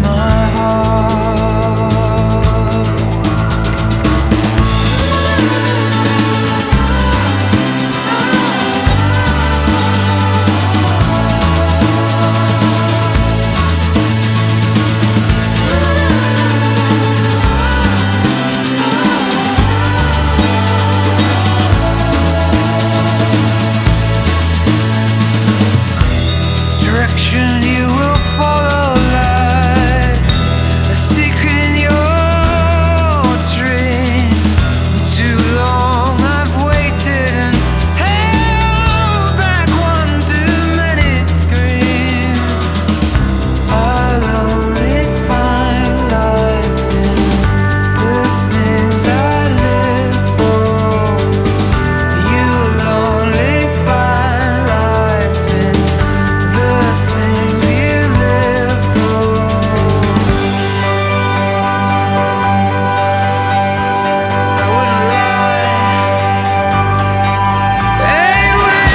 my heart. Direction you will follow, light a secret in your dream. Too long I've waited and held back one too many screams. I'll only find life in the things I live for. You'll only find life in the things you live for. I wouldn't lie. Hey, when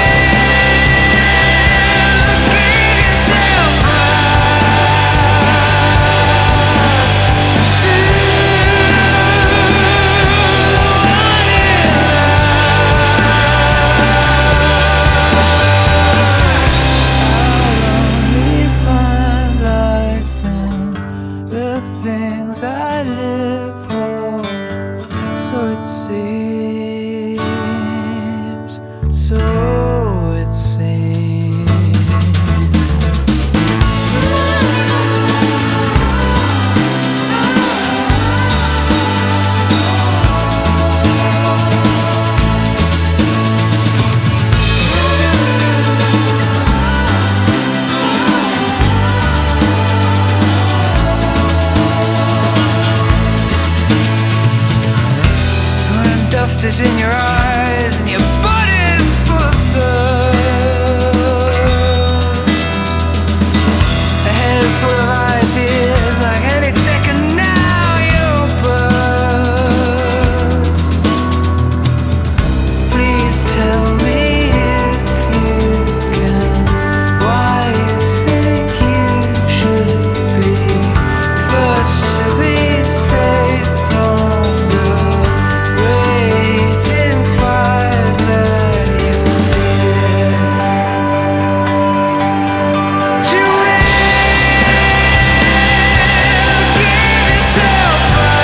give yourself to only find life in the things I live for. So it seems, so it seems. When dust is in your eyes and your body's full of thirst, a head full of ideas, like any second now you'll burst. Please tell me if you can, why you think you should be first to be safe from the raging fires that you fear. To give yourself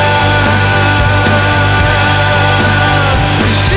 up to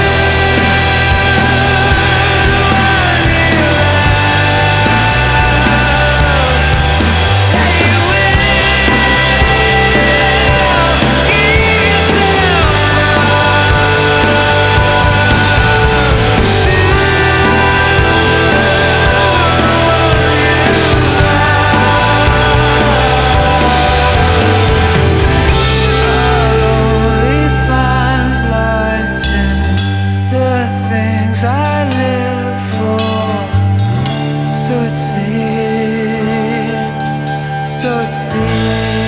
I live for. So it seems, so it seems.